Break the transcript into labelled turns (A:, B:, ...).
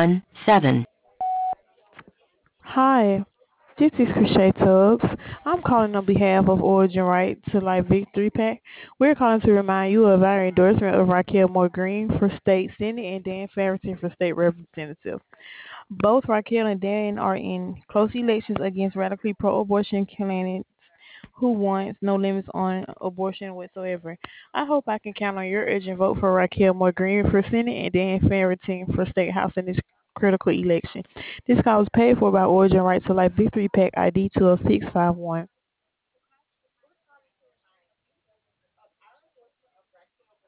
A: 7.
B: Hi, this is Crochet Tubbs. I'm calling on behalf of Origin Right to Life Victory Pack. We're calling to remind you of our endorsement of Raquel Moore Green for State Senate and Dan Farrington for State Representative. Both Raquel and Dan are in close elections against radically pro-abortion candidates who wants no limits on abortion whatsoever. I hope I can count on your urgent vote for Raquel Moore Green for Senate and Dan Farrington for State House in this critical election. This call is paid for by Origin Right to Life Victory Pack ID 20651.